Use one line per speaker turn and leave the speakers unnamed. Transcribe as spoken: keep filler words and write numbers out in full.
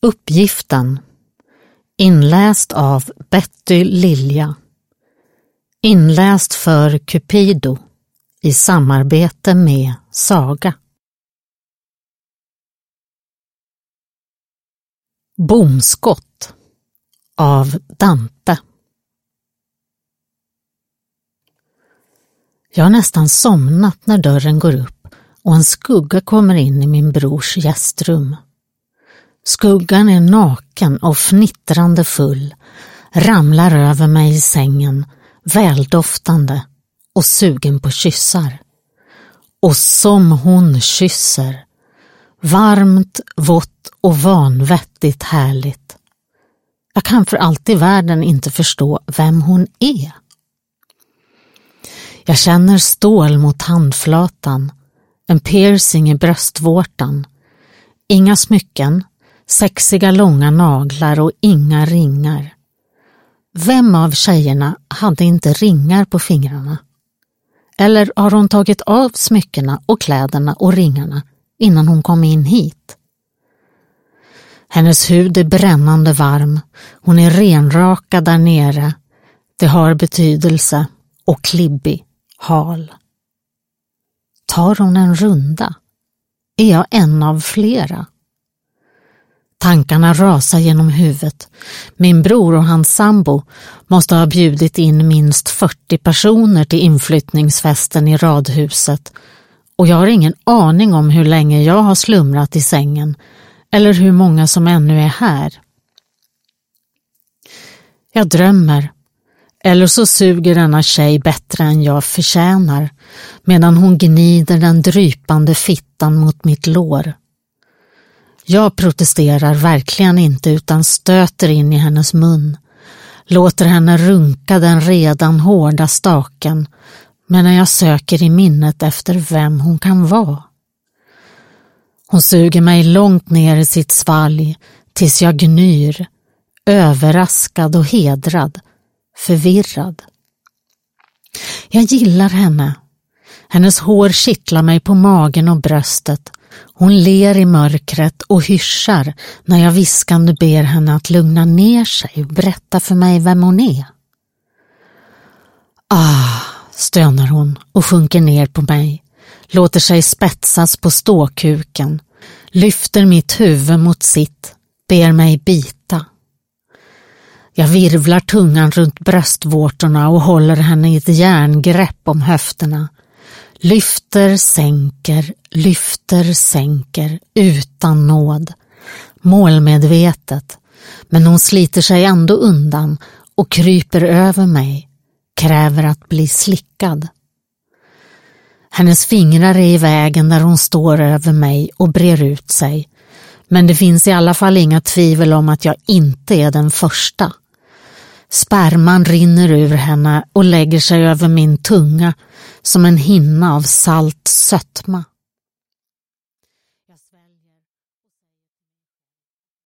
Uppgiften. Inläst av Betty Lilja. Inläst för Cupido i samarbete med Saga. Bomskott av Dante. Jag har nästan somnat när dörren går upp och en skugga kommer in i min brors gästrum. Skuggan är naken och fnittrande full, ramlar över mig i sängen, väldoftande och sugen på kyssar. Och som hon kysser, varmt, vått och vanvettigt härligt. Jag kan för allt i världen inte förstå vem hon är. Jag känner stål mot handflatan, en piercing i bröstvårtan, inga smycken, sexiga långa naglar och inga ringar. Vem av tjejerna hade inte ringar på fingrarna? Eller har hon tagit av smyckena och kläderna och ringarna innan hon kom in hit? Hennes hud är brännande varm, hon är renrakad där nere, det har betydelse, och klibbig, hal. Tar hon en runda? Är jag en av flera? Tankarna rasar genom huvudet. Min bror och hans sambo måste ha bjudit in minst fyrtio personer till inflyttningsfesten i radhuset, och jag har ingen aning om hur länge jag har slumrat i sängen eller hur många som ännu är här. Jag drömmer, eller så suger denna tjej bättre än jag förtjänar medan hon gnider den drypande fittan mot mitt lår. Jag protesterar verkligen inte utan stöter in i hennes mun, låter henne runka den redan hårda staken medan jag söker i minnet efter vem hon kan vara. Hon suger mig långt ner i sitt svalg tills jag gnyr, överraskad och hedrad, förvirrad. Jag gillar henne. Hennes hår kittlar mig på magen och bröstet. Hon ler i mörkret och hyschar när jag viskande ber henne att lugna ner sig och berätta för mig vem hon är. Ah, stönar hon och sjunker ner på mig, låter sig spetsas på ståkuken, lyfter mitt huvud mot sitt, ber mig bita. Jag virvlar tungan runt bröstvårtorna och håller henne i ett järngrepp om höfterna. Lyfter, sänker, lyfter, sänker, utan nåd. Målmedvetet, men hon sliter sig ändå undan och kryper över mig, kräver att bli slickad. Hennes fingrar är i vägen där hon står över mig och brer ut sig, men det finns i alla fall inga tvivel om att jag inte är den första. Sperman rinner ur henne och lägger sig över min tunga som en hinna av salt sötma.